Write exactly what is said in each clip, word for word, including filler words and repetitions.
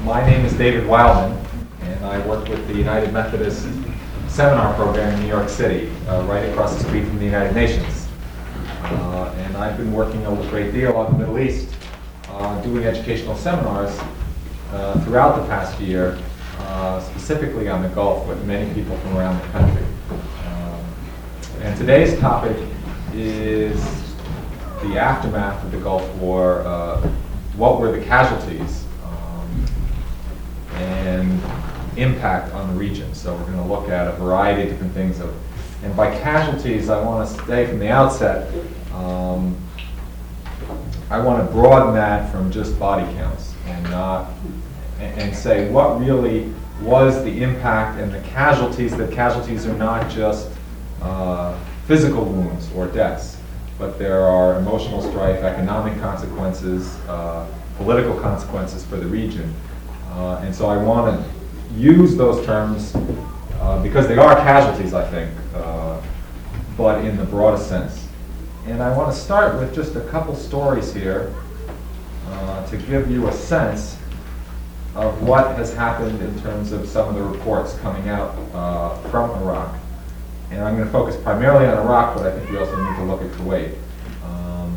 My name is David Wildman, and I work with the United Methodist Seminar Program in New York City, uh, right across the street from the United Nations. Uh, and I've been working a great deal on the Middle East, uh, doing educational seminars uh, throughout the past year, uh, specifically on the Gulf, with many people from around the country. Um, and today's topic is the aftermath of the Gulf War. Uh, what were the casualties um, and impact on the region? So we're going to look at a variety of different things. Of, and by casualties, I want to say from the outset, um, I want to broaden that from just body counts and not and, and say what really was the impact and the casualties. That casualties are not just uh, physical wounds or deaths, but there are emotional strife, economic consequences, uh, political consequences for the region. Uh, and so I want to use those terms uh, because they are casualties, I think, uh, but in the broadest sense. And I want to start with just a couple stories here uh, to give you a sense of what has happened in terms of some of the reports coming out uh, from Iraq. And I'm going to focus primarily on Iraq, but I think we also need to look at Kuwait. Um,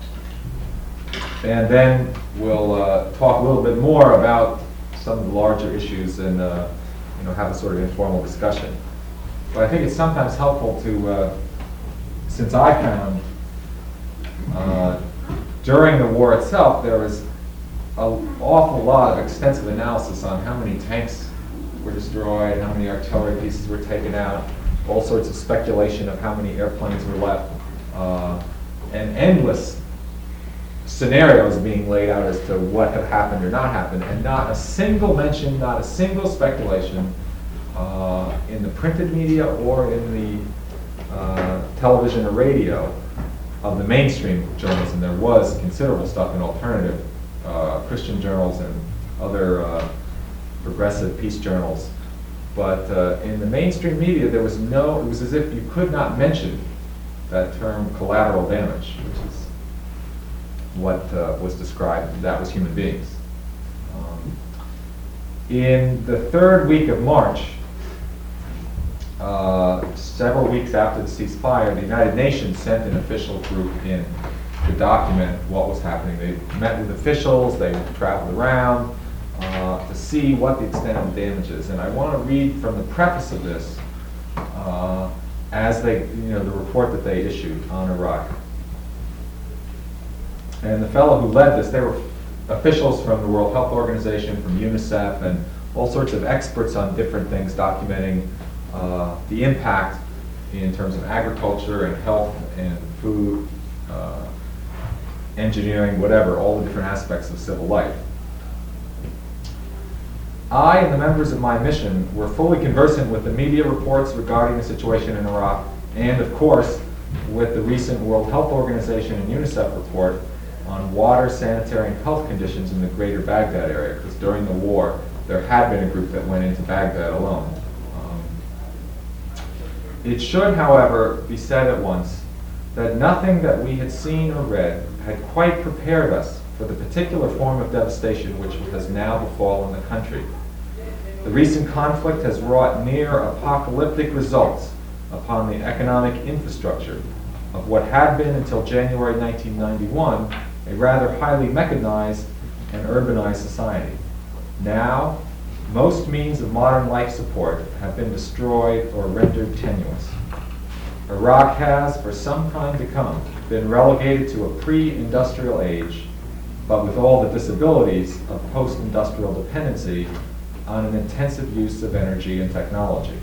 and then we'll uh, talk a little bit more about some of the larger issues and uh, you know, have a sort of informal discussion. But I think it's sometimes helpful to, uh, since I found uh, during the war itself, there was an awful lot of extensive analysis on how many tanks were destroyed, how many artillery pieces were taken out, all sorts of speculation of how many airplanes were left, uh, and endless scenarios being laid out as to what had happened or not happened, and not a single mention, not a single speculation uh, in the printed media or in the uh, television or radio of the mainstream journalism. There was considerable stuff in alternative uh, Christian journals and other uh, progressive peace journals. But uh, in the mainstream media, there was no, it was as if you could not mention that term collateral damage, which is what uh, was described. That was human beings. Um, in the third week of March, uh, several weeks after the ceasefire, the United Nations sent an official group in to document what was happening. They met with officials, they traveled around, Uh, to see what the extent of the damage is. And I want to read from the preface of this uh, as they, you know, the report that they issued on Iraq. And the fellow who led this, they were officials from the World Health Organization, from UNICEF, and all sorts of experts on different things documenting uh, the impact in terms of agriculture and health and food, uh, engineering, whatever, all the different aspects of civil life. I and the members of my mission were fully conversant with the media reports regarding the situation in Iraq, and of course with the recent World Health Organization and UNICEF report on water, sanitary, and health conditions in the greater Baghdad area, because during the war there had been a group that went into Baghdad alone. Um, it should, however, be said at once that nothing that we had seen or read had quite prepared us for the particular form of devastation which has now befallen the country. The recent conflict has wrought near apocalyptic results upon the economic infrastructure of what had been until January nineteen ninety-one a rather highly mechanized and urbanized society. Now, most means of modern life support have been destroyed or rendered tenuous. Iraq has, for some time to come, been relegated to a pre-industrial age, but with all the disabilities of post-industrial dependency on an intensive use of energy and technology.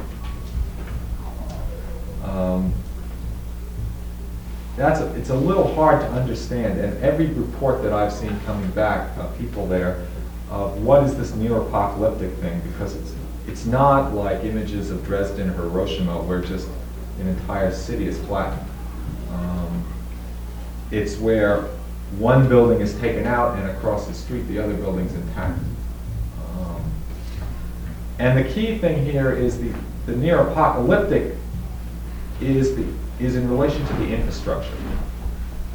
Um, that's a, it's a little hard to understand, and every report that I've seen coming back, uh, people there, of what is this neo-apocalyptic thing, because it's, it's not like images of Dresden or Hiroshima where just an entire city is flattened. Um, it's where one building is taken out and across the street the other building's intact. Um, and the key thing here is the, the near-apocalyptic is, the, is in relation to the infrastructure.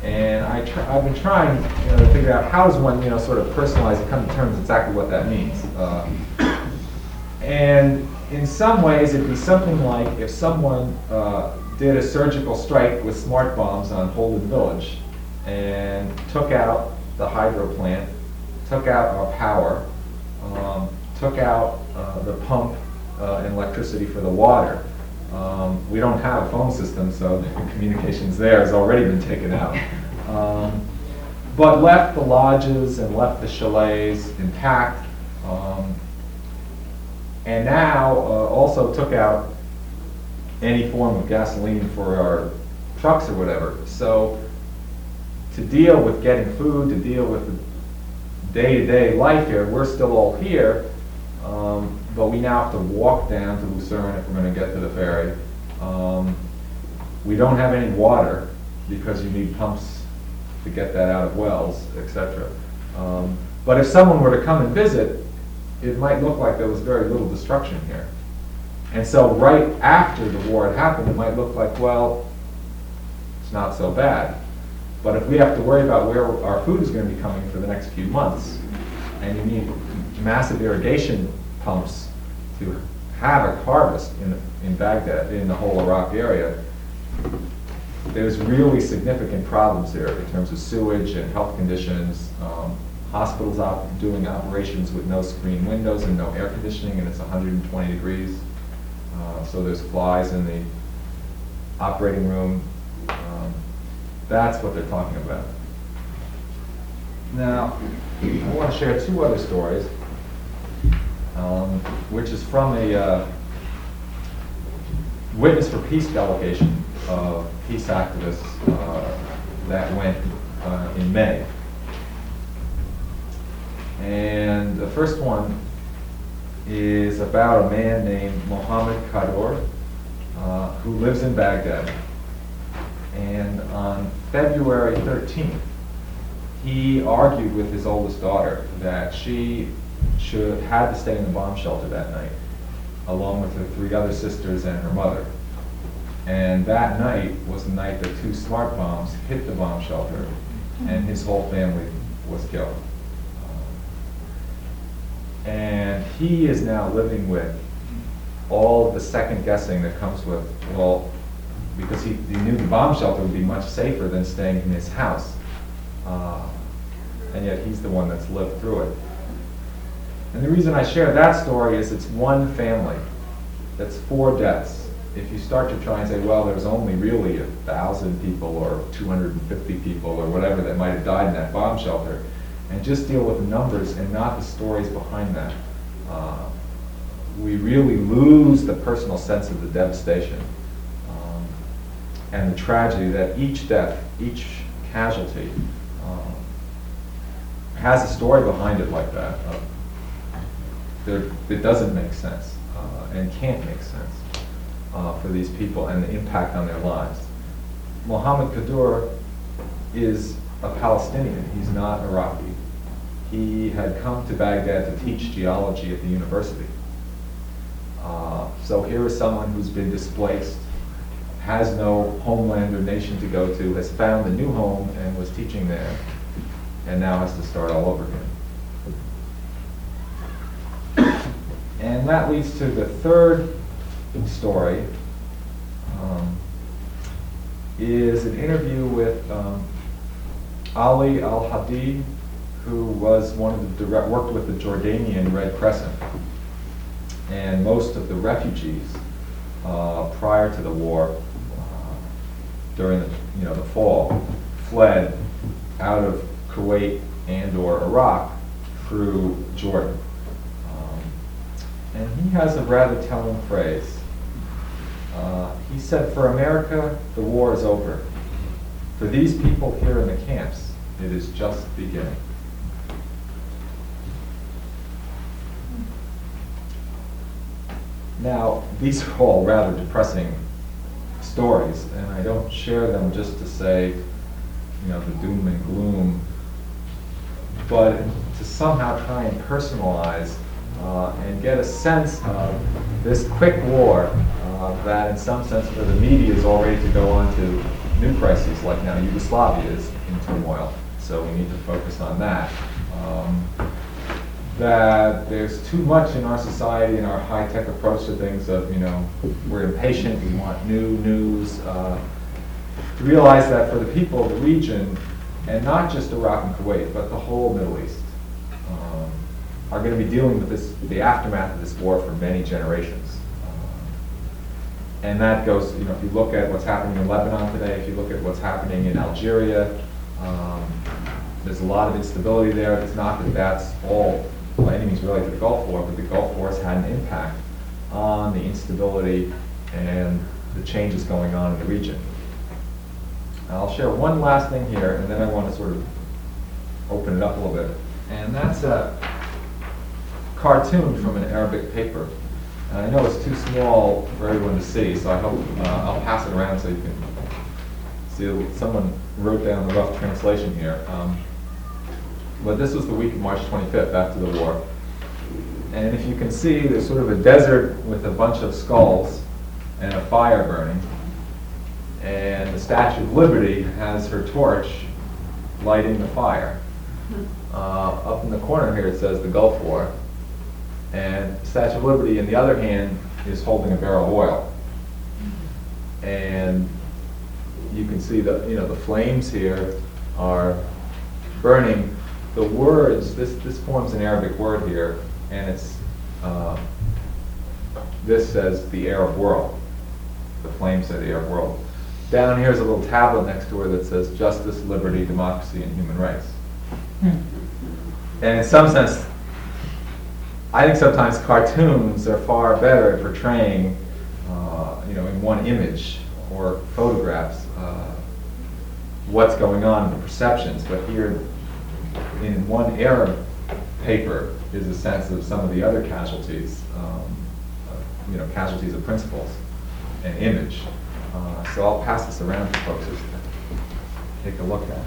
And I tr I've been trying, you know, to figure out how does one, you know, sort of personalize and come to terms exactly what that means. Uh, and in some ways, it'd be something like if someone uh, did a surgical strike with smart bombs on Holden Village and took out the hydro plant, took out our power, um, took out uh, the pump uh, and electricity for the water. Um, we don't have a phone system, so the communications there has already been taken out. Um, but left the lodges and left the chalets intact, um, and now uh, also took out any form of gasoline for our trucks or whatever. So to deal with getting food, to deal with the day-to-day life here, we're still all here. Um, but we now have to walk down to Lucerne if we're going to get to the ferry. Um, we don't have any water because you need pumps to get that out of wells, et cetera. Um, but if someone were to come and visit, it might look like there was very little destruction here. And so right after the war had happened, it might look like, well, it's not so bad. But if we have to worry about where our food is going to be coming for the next few months, and you need massive irrigation pumps to have a harvest in, in Baghdad, in the whole Iraq area, there's really significant problems here in terms of sewage and health conditions. Um, hospitals op doing operations with no screen windows and no air conditioning, and it's one hundred twenty degrees. Uh, so there's flies in the operating room. Um, that's what they're talking about. Now, I want to share two other stories, um, which is from a uh, Witness for Peace delegation of peace activists uh, that went uh, in May. And the first one is about a man named Mohammed Kaddour, uh, who lives in Baghdad. And on February thirteenth, he argued with his oldest daughter that she should had to stay in the bomb shelter that night, along with her three other sisters and her mother. And that night was the night that two smart bombs hit the bomb shelter, and his whole family was killed. Um, and he is now living with all of the second guessing that comes with, well, because he, he knew the bomb shelter would be much safer than staying in his house. Uh, and yet he's the one that's lived through it. And the reason I share that story is it's one family. That's four deaths. If you start to try and say, well, there's only really a thousand people or two hundred fifty people or whatever that might have died in that bomb shelter, and just deal with the numbers and not the stories behind that, uh, we really lose the personal sense of the devastation um, and the tragedy that each death, each casualty, um, has a story behind it like that. Uh, there, it doesn't make sense uh, and can't make sense uh, for these people and the impact on their lives. Mohammed Kaddour is a Palestinian. He's not Iraqi. He had come to Baghdad to teach geology at the university. Uh, so here is someone who's been displaced, has no homeland or nation to go to, has found a new home and was teaching there, and now has to start all over again. And that leads to the third story, um, is an interview with um, Ali Al-Hadi, who was one of the direct, worked with the Jordanian Red Crescent. And most of the refugees uh, prior to the war, uh, during the, you know, the fall, fled out of Kuwait and or Iraq through Jordan. Um, and he has a rather telling phrase. Uh, he said, for America, the war is over. For these people here in the camps, it is just beginning. Now, these are all rather depressing stories, and I don't share them just to say, you know, the doom and gloom, but to somehow try and personalize uh, and get a sense of this quick war uh, that in some sense for the media is all ready to go on to new crises, like now Yugoslavia is in turmoil, so we need to focus on that. Um, that there's too much in our society and our high-tech approach to things of, you know, we're impatient, we want new news. Uh, to realize that for the people of the region, and not just Iraq and Kuwait, but the whole Middle East, um, are going to be dealing with this, the aftermath of this war for many generations. Uh, and that goes, you know, if you look at what's happening in Lebanon today, if you look at what's happening in Algeria, um, there's a lot of instability there. It's not that that's all by any means related to the Gulf War, but the Gulf War has had an impact on the instability and the changes going on in the region. I'll share one last thing here, and then I want to sort of open it up a little bit. And that's a cartoon from an Arabic paper. And I know it's too small for everyone to see, so I hope uh, I'll pass it around so you can see. Someone wrote down the rough translation here. Um, but this was the week of March twenty-fifth after the war. And if you can see, there's sort of a desert with a bunch of skulls and a fire burning. And the Statue of Liberty has her torch lighting the fire. Uh, up in the corner here it says the Gulf War. And the Statue of Liberty, in the other hand, is holding a barrel of oil. And you can see the, you know, the flames here are burning. The words, this, this forms an Arabic word here, and it's, uh, this says the Arab world. The flames say the Arab world. Down here is a little tablet next to her that says justice, liberty, democracy, and human rights. Hmm. And in some sense, I think sometimes cartoons are far better at portraying, uh, you know, in one image or photographs, uh, what's going on in the perceptions. But here, in one Arab paper, is a sense of some of the other casualties, um, uh, you know, casualties of principles and image. Uh, so I'll pass this around to folks just to take a look at.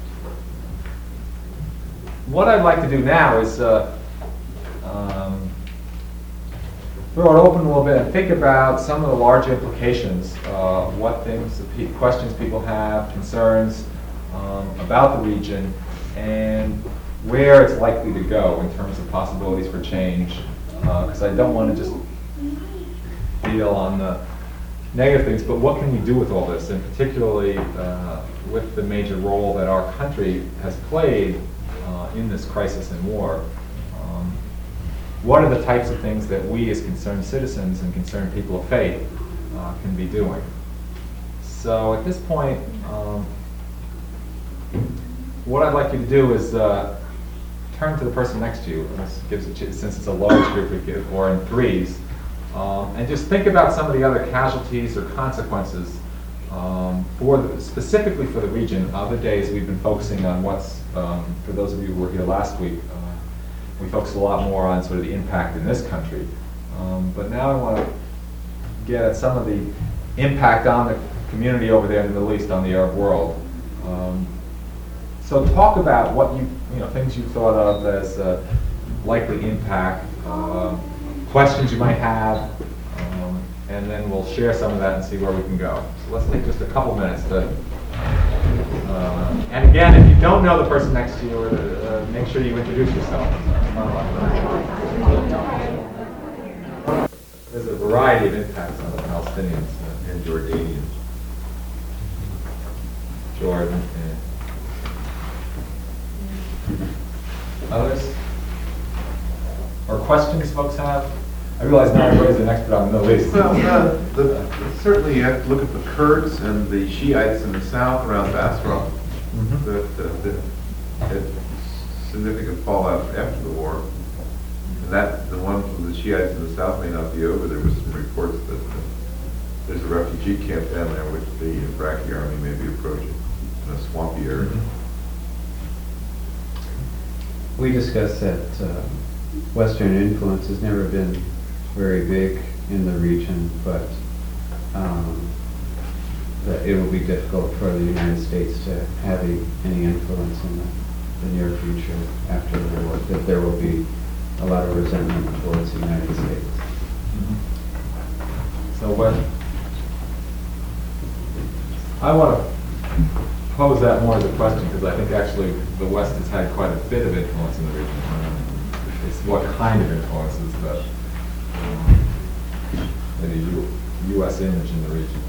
What I'd like to do now is uh, um, throw it open a little bit and think about some of the large implications, uh, what things, pe questions people have, concerns um, about the region, and where it's likely to go in terms of possibilities for change. Because uh, I don't want to just deal on the negative things, but what can we do with all this, and particularly uh, with the major role that our country has played uh, in this crisis and war. Um, what are the types of things that we as concerned citizens and concerned people of faith uh, can be doing? So at this point, um, what I'd like you to do is uh, turn to the person next to you. This gives a ch since it's a large group, we give, or in threes. Um, and just think about some of the other casualties or consequences um, for the, specifically for the region. Other days we've been focusing on what's, um, for those of you who were here last week, uh, we focused a lot more on sort of the impact in this country. Um, but now I want to get at some of the impact on the community over there in the Middle East, on the Arab world. Um, so talk about what you, you know, things you thought of as uh, likely impact, uh, questions you might have, um, and then we'll share some of that and see where we can go. So let's take just a couple minutes to, uh, and again, if you don't know the person next to you, uh, make sure you introduce yourself. There's a variety of impacts on the Palestinians uh, and Jordanians. Jordan. Yeah. Others? Or questions folks have? I realize now everybody's an expert on the Middle East. Well, uh, the, certainly you have to look at the Kurds and the Shiites in the south around Basra mm-hmm. that, uh, that had significant fallout after the war. And that the one from the Shiites in the south may not be over. There was some reports that uh, there's a refugee camp down there which the Iraqi army may be approaching in a swampy area. Mm-hmm. We discussed that uh, Western influence has never been very big in the region, but um, that it will be difficult for the United States to have a, any influence in the, the near future after the war, that there will be a lot of resentment towards the United States. Mm-hmm. So what I want to pose that more as a question, because I think actually the West has had quite a bit of influence in the region. It's what kind of influences the, um, the U, U S image in the region.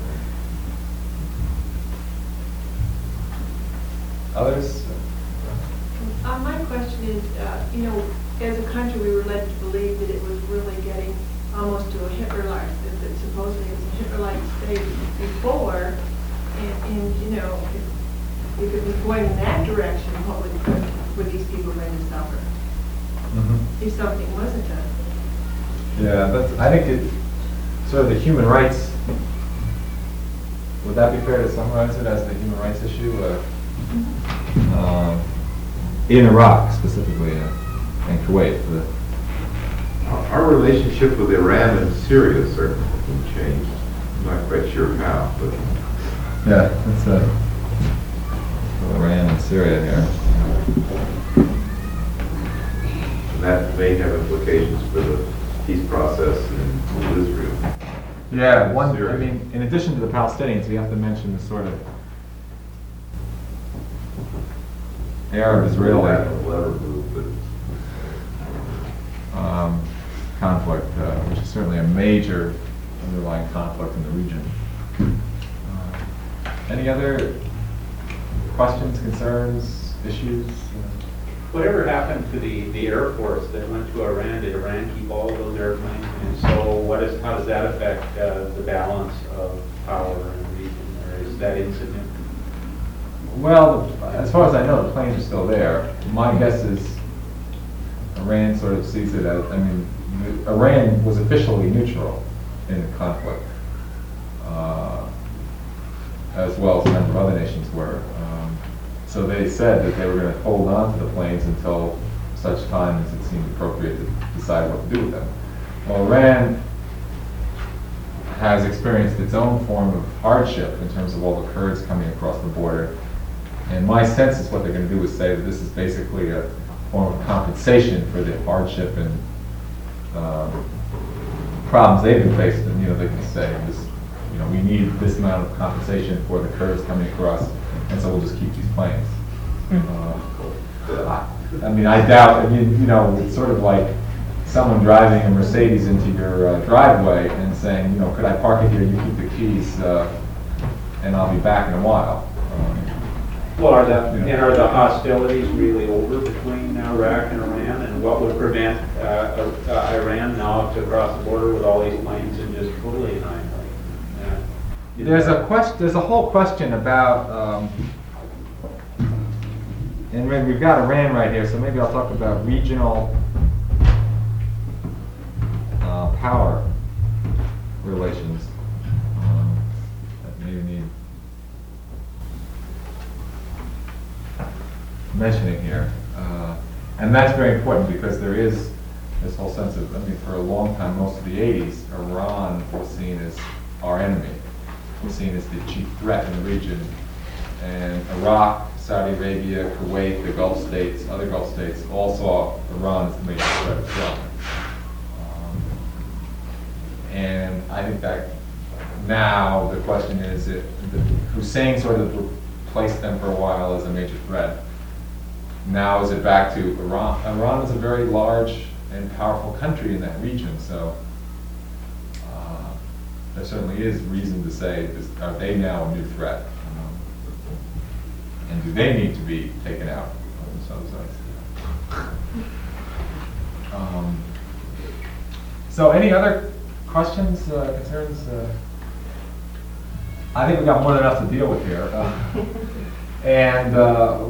Others? Uh, my question is, uh, you know, as a country, we were led to believe that it was really getting almost to a Hitler-like, that, that supposedly it was a Hitler-like state before, and, and you know, if, if it was going in that direction, what would, could, would these people going to suffer Mm-hmm. if something wasn't done? Yeah, that's, I think it, sort of the human rights, would that be fair to summarize it as the human rights issue? Uh, um, in Iraq specifically, uh, and Kuwait. For the, Our our relationship with Iran and Syria certainly has been changed. I'm not quite sure how, but yeah, that's uh, Iran and Syria here. that may have implications for the peace process in Israel. Yeah, one, I Syria. mean, in addition to the Palestinians, we have to mention the sort of Arab-Israeli Lever move, but um, conflict, uh, which is certainly a major underlying conflict in the region. Uh, Any other questions, concerns, issues? Whatever happened to the, the Air Force that went to Iran? Did Iran keep all of those airplanes? And so what is, how does that affect uh, the balance of power in the region, or is that insignificant? Well, as far as I know, the planes are still there. My guess is Iran sort of sees it as, I mean, the- Iran was officially neutral in the conflict, uh, as well as a number of other nations were. Um, So they said that they were going to hold on to the planes until such time as it seemed appropriate to decide what to do with them. Well, Iran has experienced its own form of hardship in terms of all the Kurds coming across the border. And my sense is what they're going to do is say that this is basically a form of compensation for the hardship and um, problems they've been faced. And, you know, they can say, this, you know, we need this amount of compensation for the Kurds coming across, and so we'll just keep these planes. Uh, I, I mean, I doubt, I mean, you know, it's sort of like someone driving a Mercedes into your uh, driveway and saying, you know, could I park it here, you keep the keys, uh, and I'll be back in a while. Um, Well, are the, Yeah. and are the hostilities really over between Iraq and Iran? And what would prevent uh, uh, Iran now to cross the border with all these planes and just totally annihilate? Uh, There's a question. There's a whole question about, um, and we- we've got Iran right here, so maybe I'll talk about regional uh, power relations. Um, that maybe need mentioning here, uh, and that's very important because there is this whole sense of, I mean, for a long time, most of the eighties, Iran was seen as our enemy. Was seen as the chief threat in the region, and Iraq, Saudi Arabia, Kuwait, the Gulf states, other Gulf states, all saw Iran as the major threat as well. Um, and I think that now the question is, it, the, Hussein sort of replaced them for a while as a major threat. Now is it back to Iran? Iran is a very large and powerful country in that region, so there certainly is reason to say, this, are they now a new threat? Um, and do they need to be taken out on some sides? Um, so any other questions, uh, concerns? Uh, I think we've got more than enough to deal with here. Uh, and uh,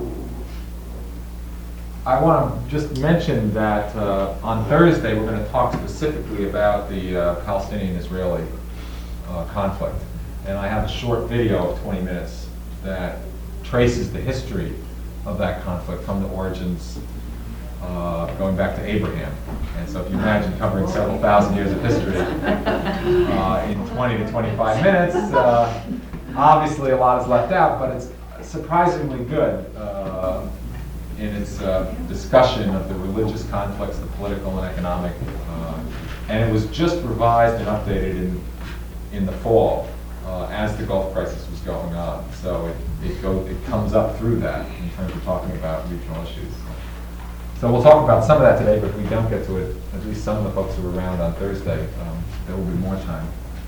I want to just mention that uh, on Thursday we're going to talk specifically about the uh, Palestinian-Israeli Uh, conflict. And I have a short video of twenty minutes that traces the history of that conflict from the origins uh, going back to Abraham. And so if you imagine covering several thousand years of history uh, in twenty to twenty-five minutes, uh, obviously a lot is left out, but it's surprisingly good uh, in its uh, discussion of the religious conflicts, the political and economic. Uh, and it was just revised and updated in in the fall uh, as the Gulf crisis was going on. So it, it goes, it comes up through that in terms of talking about regional issues. So we'll talk about some of that today, but if we don't get to it, at least some of the folks who are around on Thursday, um, there will be more time.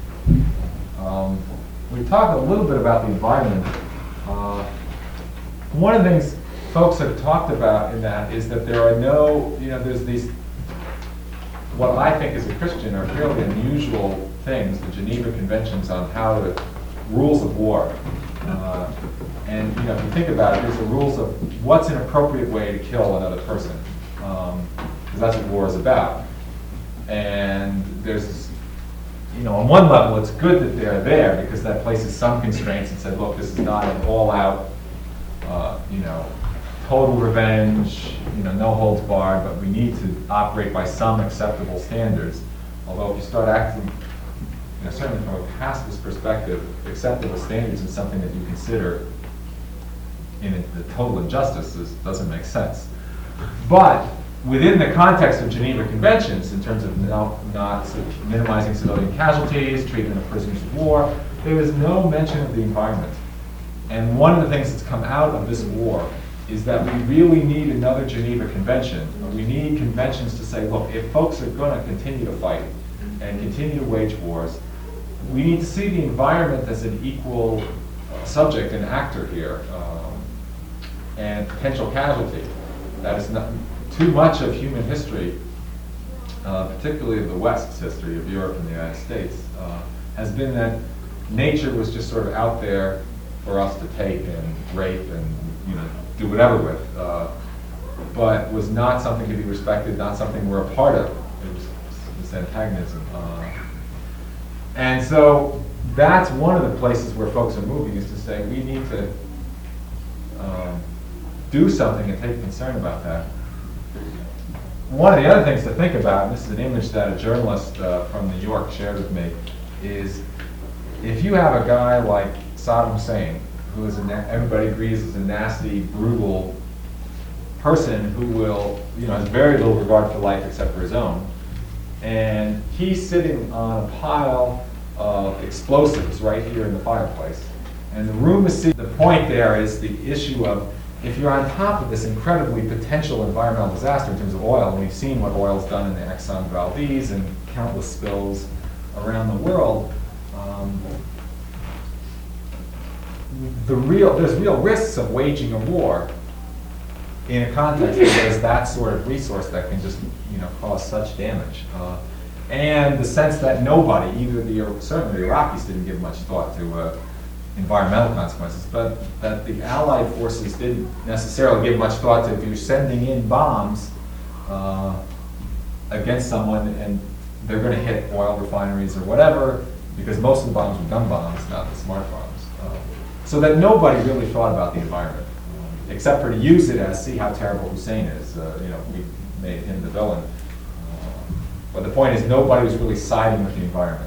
Um, we talked a little bit about the environment. Uh, one of the things folks have talked about in that is that there are no, you know, there's these, what I think as a Christian are fairly unusual things, the Geneva Conventions on how to, rules of war. Uh, and, you know, if you think about it, there's the rules of what's an appropriate way to kill another person, because um, that's what war is about. And there's this, you know, on one level, it's good that they're there because that places some constraints and said, look, this is not an all-out, uh, you know, total revenge, you know, no holds barred, but we need to operate by some acceptable standards. Although if you start acting, you know, certainly from a pacifist perspective, acceptable standards is something that you consider in a, the total injustice is, doesn't make sense. But within the context of Geneva Conventions, in terms of no, not minimizing civilian casualties, treatment of prisoners of war, there is no mention of the environment. And one of the things that's come out of this war is that we really need another Geneva Convention. We need conventions to say, look, if folks are going to continue to fight and continue to wage wars, we need to see the environment as an equal uh, subject and actor here, um, and potential casualty. That is not too much of human history, uh, particularly of the West's history of Europe and the United States, uh, has been that nature was just sort of out there for us to take and rape and, you know, do whatever with, uh, but was not something to be respected, not something we're a part of. It was this antagonism. Uh, and so that's one of the places where folks are moving, is to say we need to um, do something and take concern about that. One of the other things to think about, and this is an image that a journalist uh, from New York shared with me, is if you have a guy like Saddam Hussein, who is a na- everybody agrees is a nasty, brutal person who will, you know, has very little regard for life except for his own, and he's sitting on a pile of explosives right here in the fireplace, and the room is seated. The point there is the issue of, if you're on top of this incredibly potential environmental disaster in terms of oil, and we've seen what oil's done in the Exxon Valdez and countless spills around the world, um, the real, there's real risks of waging a war in a context where there's that sort of resource that can just, you know, cause such damage. Uh, and the sense that nobody, either the, certainly the Iraqis didn't give much thought to uh, environmental consequences, but that the Allied forces didn't necessarily give much thought to if you're sending in bombs uh, against someone and they're going to hit oil refineries or whatever, because most of the bombs were gun bombs, not the smart bombs. Uh, so that nobody really thought about the environment, um, except for to use it as, see how terrible Hussein is. Uh, you know, we made him the villain. Uh, but the point is, nobody was really siding with the environment.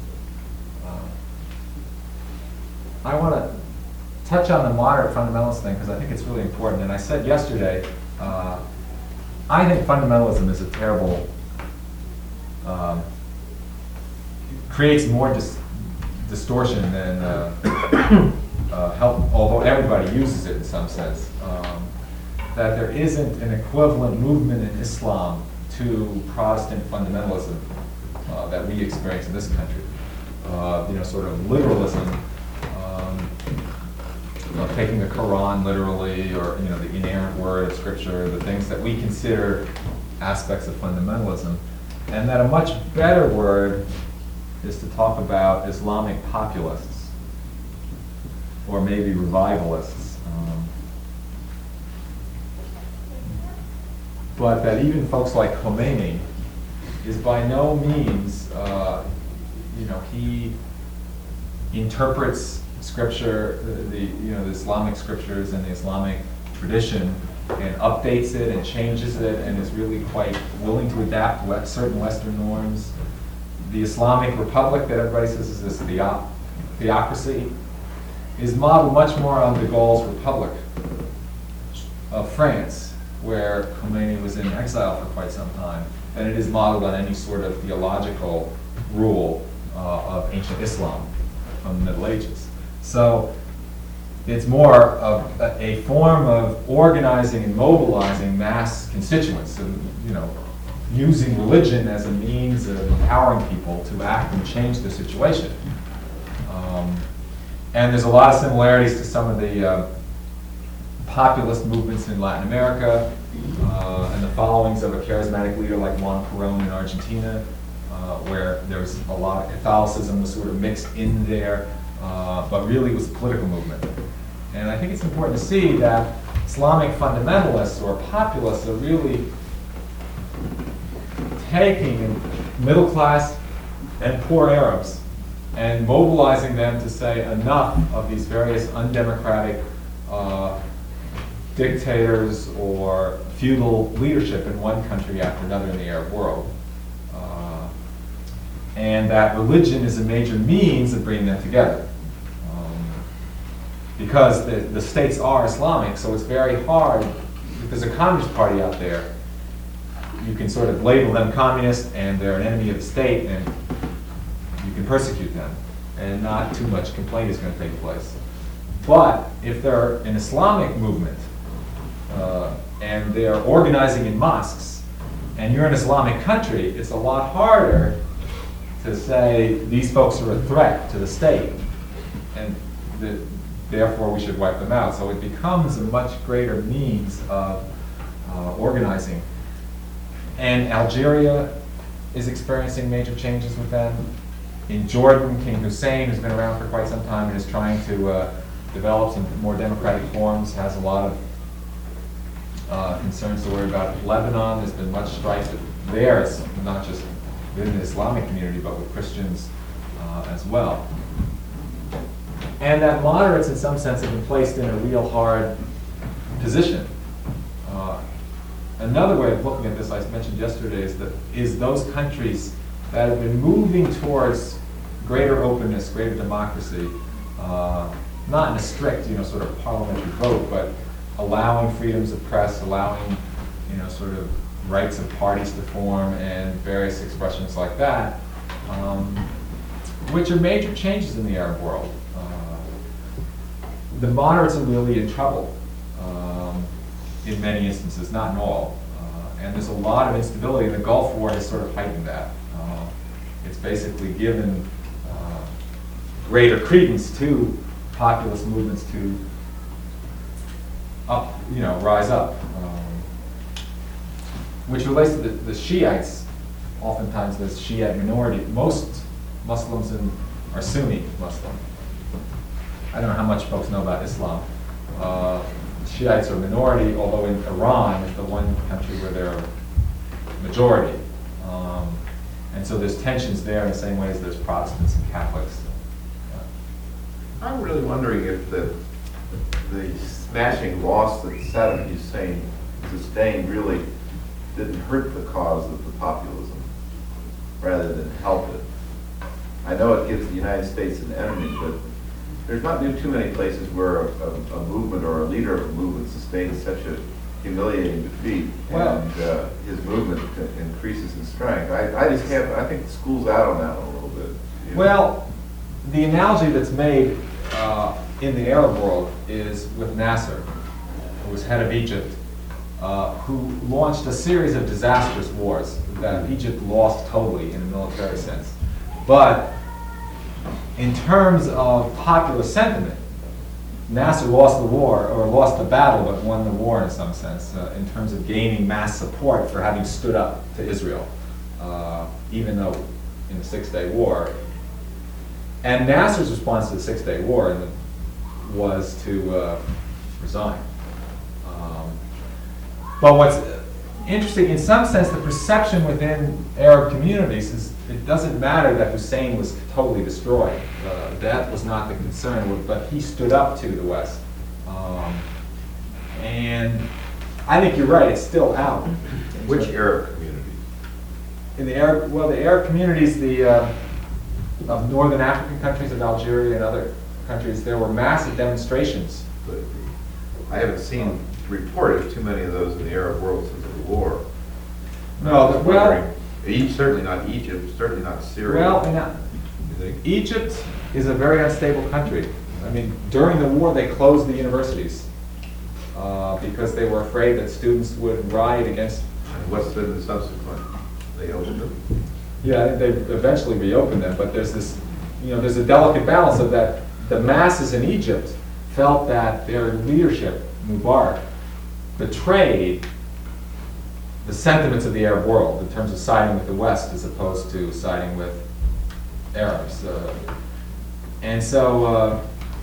I want to touch on the moderate fundamentalist thing because I think it's really important. And I said yesterday, uh, I think fundamentalism is a terrible, um, creates more dis distortion than uh, uh, help, although everybody uses it in some sense. Um, that there isn't an equivalent movement in Islam to Protestant fundamentalism uh, that we experience in this country. Uh, you know, sort of literalism. Um, you know, taking the Quran literally, or you know, the inerrant word of Scripture, the things that we consider aspects of fundamentalism, and that a much better word is to talk about Islamic populists, or maybe revivalists. Um, but that even folks like Khomeini is by no means, uh, you know, he interprets Scripture, the you know the Islamic scriptures and the Islamic tradition, and updates it and changes it, and is really quite willing to adapt to certain Western norms. The Islamic Republic that everybody says is this theo theocracy is modeled much more on de Gaulle's Republic of France, where Khomeini was in exile for quite some time, than it is modeled on any sort of theological rule uh, of ancient Islam. from the Middle Ages. So it's more of a, a form of organizing and mobilizing mass constituents, and, you know, using religion as a means of empowering people to act and change their situation. Um, and there's a lot of similarities to some of the uh, populist movements in Latin America, uh, and the followings of a charismatic leader like Juan Perón in Argentina, uh, where there was a lot of Catholicism was sort of mixed in there, uh, but really it was a political movement. And I think it's important to see that Islamic fundamentalists or populists are really taking middle class and poor Arabs and mobilizing them to say enough of these various undemocratic uh, dictators or feudal leadership in one country after another in the Arab world. Uh, and that religion is a major means of bringing them together. Um, because the, the states are Islamic, so it's very hard. If there's a communist party out there, you can sort of label them communist and they're an enemy of the state, and you can persecute them, and not too much complaint is going to take place. But if they're an Islamic movement, uh, and they're organizing in mosques, and you're an Islamic country, it's a lot harder to say these folks are a threat to the state, and the, therefore we should wipe them out. So it becomes a much greater means of uh, organizing. And Algeria is experiencing major changes with them. In Jordan, King Hussein, who's been around for quite some time and is trying to uh, develop some more democratic forms, has a lot of uh, concerns to worry about. Lebanon, there's been much strife there, it's not just within the Islamic community, but with Christians uh, as well. And that moderates, in some sense, have been placed in a real hard position. Uh, Another way of looking at this, I mentioned yesterday, is that is those countries that have been moving towards greater openness, greater democracy, uh, not in a strict, you know, sort of parliamentary vote, but allowing freedoms of press, allowing, you know, sort of rights of parties to form, and various expressions like that, um, which are major changes in the Arab world. Uh, the moderates are really in trouble. Um, in many instances, not in all. Uh, and there's a lot of instability, and the Gulf War has sort of heightened that. Uh, it's basically given uh, greater credence to populist movements to up, you know, rise up. Um, which relates to the, the Shiites. Oftentimes there's Shiite minority. Most Muslims in, are Sunni Muslim. I don't know how much folks know about Islam. Uh, Shiites are a minority, although in Iran is the one country where they're a majority. Um, and so there's tensions there in the same way as there's Protestants and Catholics. Yeah. I'm really wondering if the, the smashing loss that Saddam Hussein sustained really didn't hurt the cause of the populism rather than help it. I know it gives the United States an enemy, but there's not too many places where a, a, a movement or a leader of a movement sustains such a humiliating defeat, Well, and uh, his movement c- increases in strength. I, I just have, I think the school's out on that one a little bit. you know. Well, the analogy that's made uh, in the Arab world is with Nasser, who was head of Egypt, uh, who launched a series of disastrous wars that Egypt lost totally in a military sense. But in terms of popular sentiment, Nasser lost the war, or lost the battle, but won the war in some sense, uh, in terms of gaining mass support for having stood up to Israel, uh, even though in the Six-Day War. And Nasser's response to the Six-Day War was to uh, resign. Um, but what's interesting, in some sense, the perception within Arab communities is it doesn't matter that Hussein was totally destroyed. Uh, that was not the concern, but he stood up to the West. Um, and I think you're right, it's still out. Which Arab community? In the Arab, well, the Arab communities, the uh, of northern African countries, of Algeria and other countries, there were massive demonstrations. But I haven't seen reported too many of those in the Arab world since the war. No, I was well- wondering, E- certainly not Egypt, certainly not Syria. Well, in, uh, you think? Egypt is a very unstable country. I mean, during the war, they closed the universities uh, because they were afraid that students would riot against. What's been the subsequent? They opened them? Yeah, I think they eventually reopened them, but there's this, you know, there's a delicate balance of that. The masses in Egypt felt that their leadership, Mubarak, betrayed the sentiments of the Arab world in terms of siding with the West as opposed to siding with Arabs. Uh, and so, uh,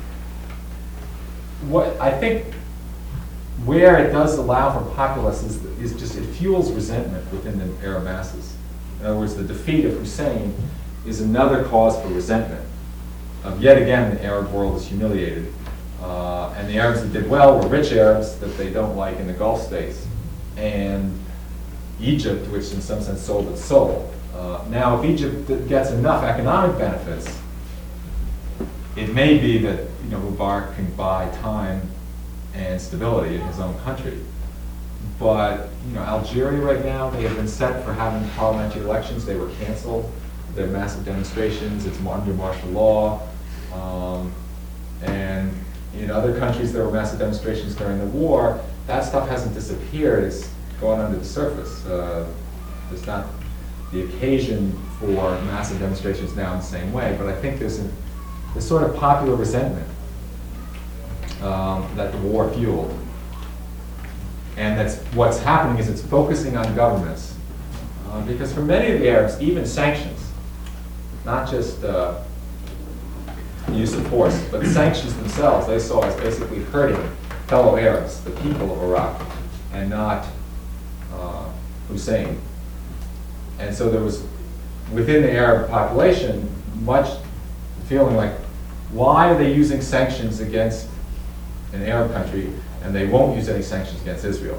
what I think where it does allow for populace is, is just it fuels resentment within the Arab masses. In other words, the defeat of Hussein is another cause for resentment. Of yet again, the Arab world is humiliated. Uh, and the Arabs that did well were rich Arabs that they don't like in the Gulf states. And Egypt, which in some sense sold its soul. Uh, now, if Egypt gets enough economic benefits, it may be that you know Mubarak can buy time and stability in his own country. But you know, Algeria right now, they have been set for having parliamentary elections. They were canceled. There are massive demonstrations. It's under martial law. Um, and in other countries, there were massive demonstrations during the war. That stuff hasn't disappeared. It's gone under the surface. Uh, there's not the occasion for massive demonstrations now in the same way. But I think there's a this sort of popular resentment um, that the war fueled. And that's what's happening is it's focusing on governments. Uh, because for many of the Arabs, even sanctions, not just uh, use of force, but sanctions themselves, they saw as basically hurting fellow Arabs, the people of Iraq, and not uh, Hussein. And so there was, within the Arab population, much feeling like, why are they using sanctions against an Arab country and they won't use any sanctions against Israel?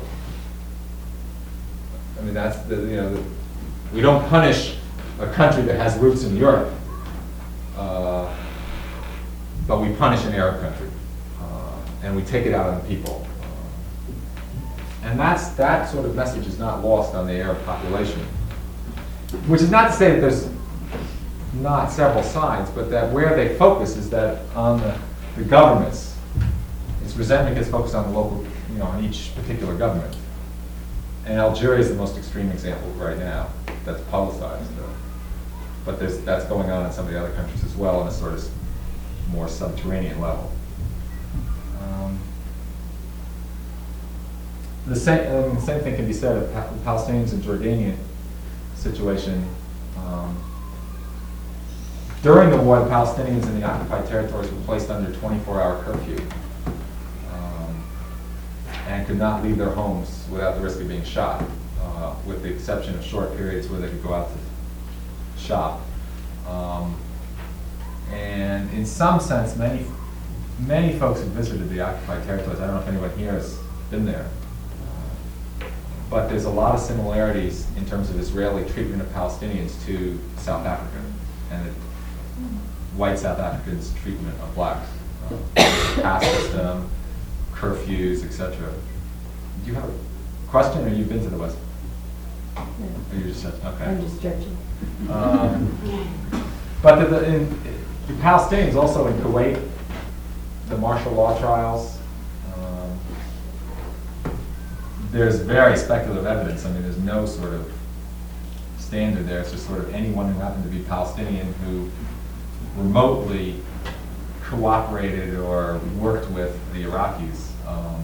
I mean, that's the, you know, the, we don't punish a country that has roots in Europe, uh, but we punish an Arab country, uh, and we take it out on the people. Uh, and that's, that sort of message is not lost on the Arab population. Which is not to say that there's not several sides, but that where they focus is that on the, the governments. Its resentment gets focused on the local, you know, on each particular government. And Algeria is the most extreme example right now that's publicized. Uh, but there's, that's going on in some of the other countries as well on a sort of more subterranean level. Um, the, same, um, the same thing can be said of pa- the Palestinians and Jordanian situation. Um, during the war, the Palestinians in the occupied territories were placed under twenty-four hour curfew um, and could not leave their homes without the risk of being shot, uh, with the exception of short periods where they could go out to shop. Um, and in some sense, many many folks have visited the occupied territories. I don't know if anyone here has been there. But there's a lot of similarities in terms of Israeli treatment of Palestinians to South Africa and the white South Africans' treatment of blacks. Uh, caste system, curfews, et cetera. Do you have a question, or you've been to the West? Or you just okay. I'm just stretching. Um, but the, the, in, the Palestinians also in Kuwait, the martial law trials. Um, there's very speculative evidence. I mean, there's no sort of standard there. It's just sort of anyone who happened to be Palestinian who remotely cooperated or worked with the Iraqis. Um,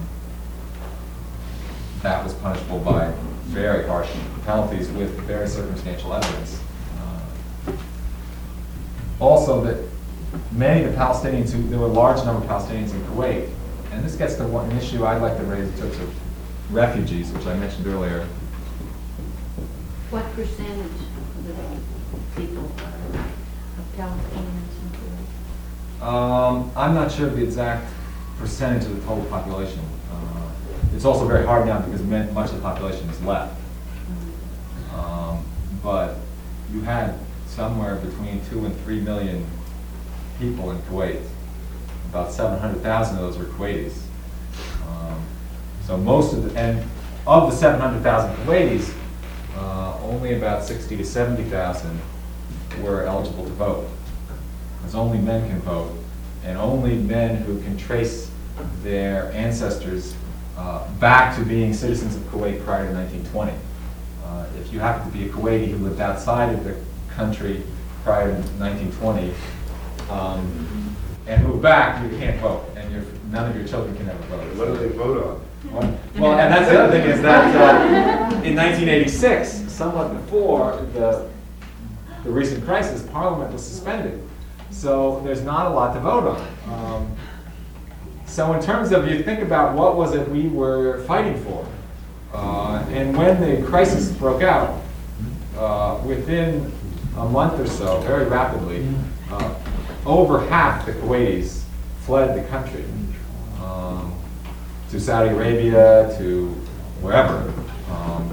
that was punishable by very harsh penalties with very circumstantial evidence. Uh, also, that many of the Palestinians who, there were a large number of Palestinians in Kuwait, and this gets to one, an issue I'd like to raise in terms of refugees, which I mentioned earlier. What percentage of the people are of Palestinians in Kuwait? Um, I'm not sure of the exact percentage of the total population. Uh, it's also very hard now because ma- much of the population is left. Um, but you had somewhere between two and three million people in Kuwait. About seven hundred thousand of those were Kuwaitis. Um, so most of the, and of the seven hundred thousand Kuwaitis, uh, only about sixty to seventy thousand were eligible to vote. because only men can vote, and only men who can trace their ancestors uh, back to being citizens of Kuwait prior to nineteen twenty. Uh, if you happen to be a Kuwaiti who lived outside of the country prior to nineteen twenty, um, and moved back, you can't vote, and your, none of your children can ever vote. What do they vote on? Well, and that's the other thing is that uh, in nineteen eighty-six, somewhat before the, the recent crisis, Parliament was suspended. So there's not a lot to vote on. Um, so in terms of, you think about what was it we were fighting for, uh, and when the crisis broke out, uh, within a month or so, very rapidly, uh, over half the Kuwaitis fled the country. Um, to Saudi Arabia, to wherever. Um,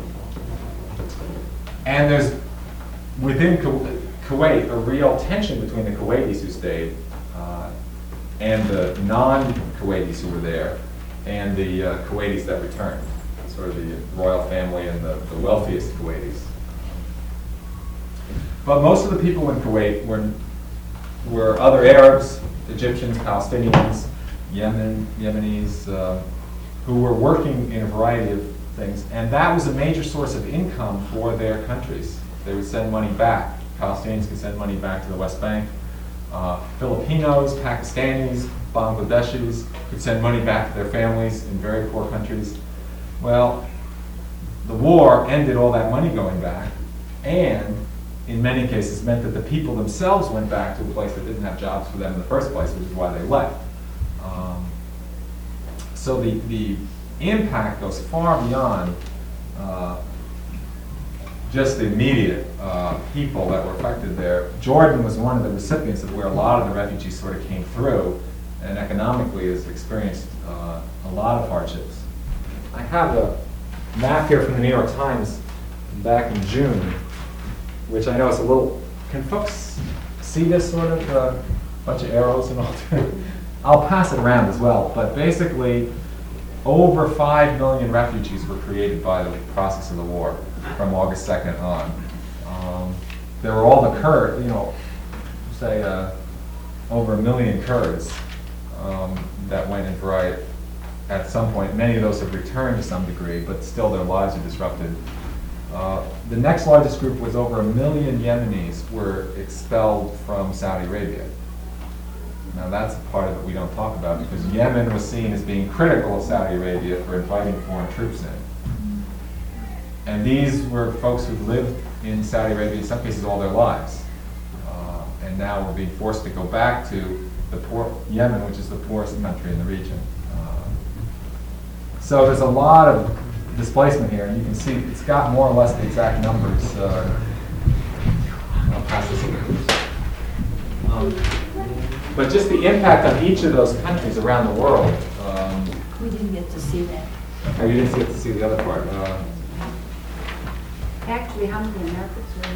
and there's, within Ku- Kuwait, a real tension between the Kuwaitis who stayed uh, and the non-Kuwaitis who were there, and the uh, Kuwaitis that returned, sort of the royal family and the, the wealthiest Kuwaitis. But most of the people in Kuwait were, were other Arabs, Egyptians, Palestinians, Yemen, Yemenis, uh, who were working in a variety of things, and that was a major source of income for their countries. They would send money back. Palestinians could send money back to the West Bank. Uh, Filipinos, Pakistanis, Bangladeshis could send money back to their families in very poor countries. Well, the war ended all that money going back, and in many cases meant that the people themselves went back to a place that didn't have jobs for them in the first place, which is why they left. Um, So the, the impact goes far beyond uh, just the immediate uh, people that were affected there. Jordan was one of the recipients of where a lot of the refugees sort of came through, and economically has experienced uh, a lot of hardships. I have a map here from the New York Times back in June, which I know is a little, can folks see this sort of uh, bunch of arrows and all? I'll pass it around as well, but basically, over five million refugees were created by the process of the war from August second on. Um, there were all the Kurds, you know, say uh, over a million Kurds um, that went in variety at some point. Many of those have returned to some degree, but still their lives are disrupted. Uh, the next largest group was over a million Yemenis were expelled from Saudi Arabia. Now that's a part of it we don't talk about, because Yemen was seen as being critical of Saudi Arabia for inviting foreign troops in. And these were folks who lived in Saudi Arabia in some cases all their lives. Uh, and now were being forced to go back to the poor Yemen, which is the poorest country in the region. Uh, so there's a lot of displacement here, and you can see it's got more or less the exact numbers. Uh, I'll pass this over. Um, But just the impact on each of those countries around the world. Um, We didn't get to see that. oh, you didn't get to see the other part. Uh, Actually, how many Americans were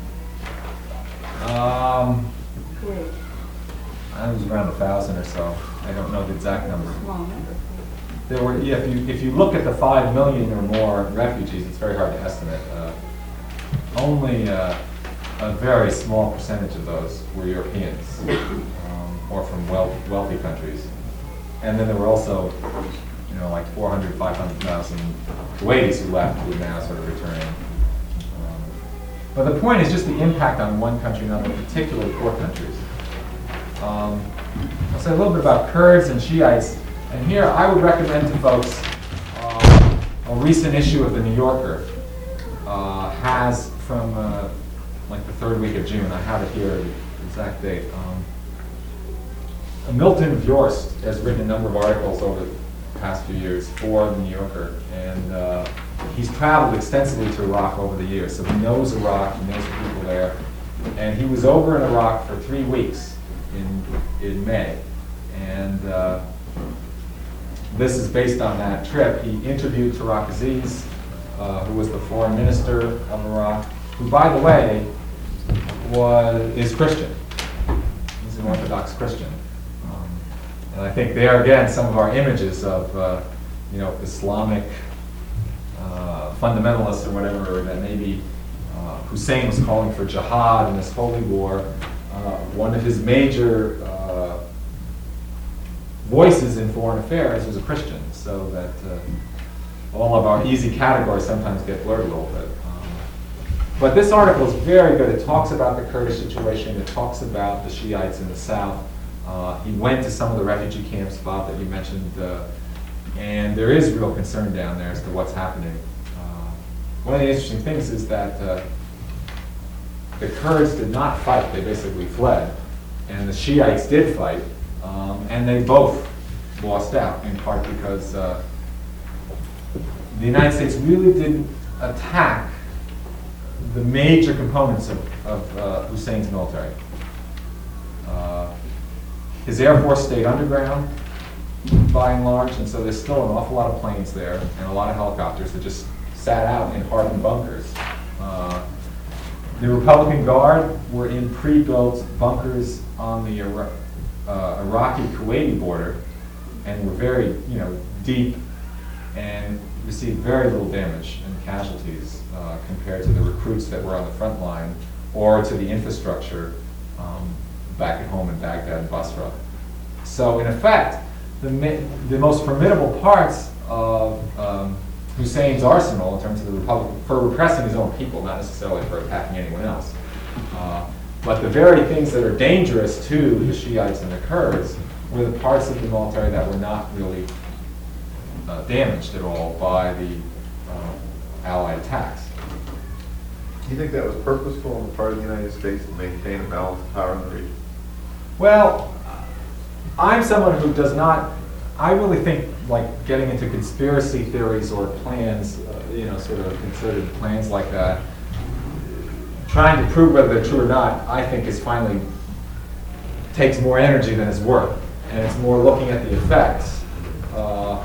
in um, Kuwait? I was around a thousand or so. I don't know the exact number. Small number. There were, yeah, if you if you look at the five million or more refugees, it's very hard to estimate. Uh, only uh, a very small percentage of those were Europeans. Or from wealth, wealthy countries. And then there were also, you know, like four hundred, five hundred thousand Kuwaitis who left, who are now sort of returning. Um, but the point is just the impact on one country, not particularly poor countries. Um, I'll say a little bit about Kurds and Shiites. And here I would recommend to folks uh, a recent issue of the New Yorker uh, has from uh, like the third week of June. I have it here, the exact date. Um, Milton Bjorst has written a number of articles over the past few years for the New Yorker, and uh, he's traveled extensively to Iraq over the years, so he knows Iraq, he knows the people there, and he was over in Iraq for three weeks in in May, and uh, this is based on that trip. He interviewed Tariq Aziz, uh, who was the foreign minister of Iraq, who, by the way, was is Christian. He's an Orthodox Christian. And I think there again, some of our images of, uh, you know, Islamic uh, fundamentalists or whatever, that maybe uh, Hussein was calling for jihad in this holy war, uh, one of his major uh, voices in foreign affairs was a Christian, so that uh, all of our easy categories sometimes get blurred a little bit. Um, but this article is very good. It talks about the Kurdish situation. It talks about the Shiites in the south. Uh, he went to some of the refugee camps, Bob, that you mentioned, uh, and there is real concern down there as to what's happening. Uh, one of the interesting things is that uh, the Kurds did not fight. They basically fled. And the Shiites did fight. Um, and they both lost out, in part because uh, the United States really didn't attack the major components of, of uh, Hussein's military. Uh, his Air Force stayed underground, by and large, and so there's still an awful lot of planes there and a lot of helicopters that just sat out in hardened bunkers. Uh, the Republican Guard were in pre-built bunkers on the Iraq Uh, Iraqi-Kuwaiti border, and were very, you know, deep and received very little damage and casualties uh, compared to the recruits that were on the front line or to the infrastructure um, back at home in Baghdad and Basra. So in effect, the, the most formidable parts of um, Hussein's arsenal in terms of the Republic, for repressing his own people, not necessarily for attacking anyone else, uh, but the very things that are dangerous to the Shiites and the Kurds were the parts of the military that were not really uh, damaged at all by the uh, Allied attacks. Do you think that was purposeful on the part of the United States to maintain a balance of power in the region? Well, I'm someone who does not, I really think like getting into conspiracy theories or plans, uh, you know, sort of concerted plans like that, trying to prove whether they're true or not, I think is finally takes more energy than it's worth. And it's more looking at the effects. Uh,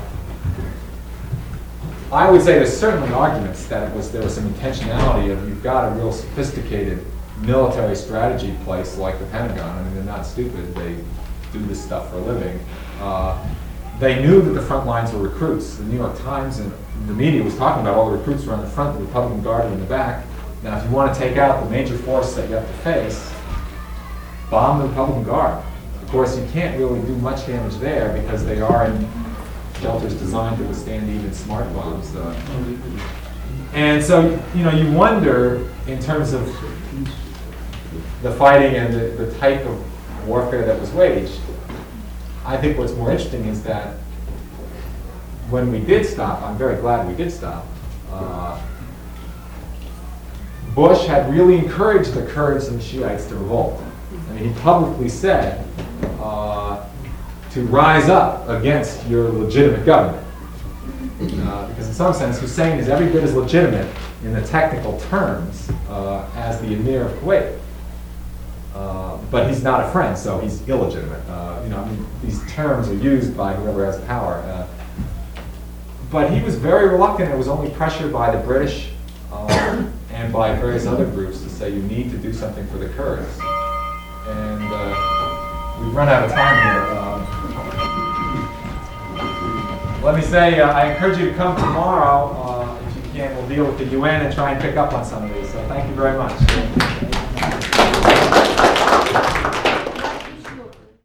I would say there's certainly arguments that it was there was some intentionality of you've got a real sophisticated military strategy place like the Pentagon. I mean, they're not stupid. They do this stuff for a living. Uh, they knew that the front lines were recruits. The New York Times and the media was talking about all the recruits were on the front, the Republican Guard were in the back. Now, if you want to take out the major force that you have to face, bomb the Republican Guard. Of course, you can't really do much damage there because they are in shelters designed to withstand even smart bombs. Uh, and so, you know, you wonder in terms of the fighting and the, the type of warfare that was waged. I think what's more interesting is that when we did stop, I'm very glad we did stop, uh, Bush had really encouraged the Kurds and the Shiites to revolt. I mean, he publicly said uh, to rise up against your legitimate government. Uh, because in some sense, Hussein is every bit as legitimate in the technical terms uh, as the Emir of Kuwait. Uh, but he's not a friend, so he's illegitimate. Uh, you know, I mean, these terms are used by whoever has power. Uh, but he was very reluctant. It was only pressured by the British uh, and by various other groups to say you need to do something for the Kurds. And uh, we've run out of time here. Um, let me say, uh, I encourage you to come tomorrow. Uh, if you can, we'll deal with the U N and try and pick up on some of these. So thank you very much.